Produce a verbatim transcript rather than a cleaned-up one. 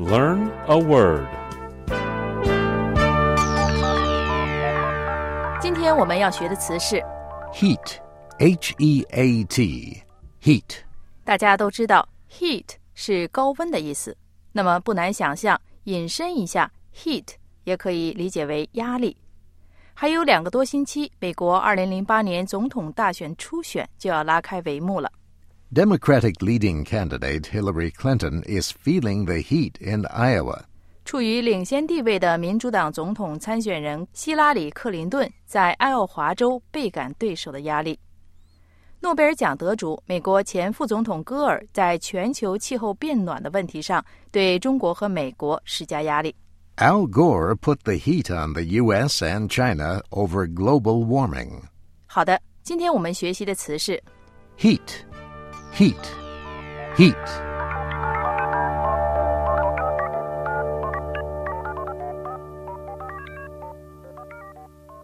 Learn a word. 今天我们要学的词是 Heat, H E A T, heat. 大家都知道 heat 是高温的意思，那么不难想象，引申一下 heat 也可以理解为压力。还有两个多星期，美国二零零八年总统大选初选就要拉开帷幕了。 Democratic leading candidate Hillary Clinton is feeling the heat in Iowa. 处于领先地位的民主党总统参选人希拉里·克林顿在爱奥华州倍感对手的压力。诺贝尔奖得主美国前副总统戈尔在全球气候变暖的问题上对中国和美国施加压力。 Al Gore put the heat on the U S and China over global warming. 好的，今天我们学习的词是 Heat, heat, heat.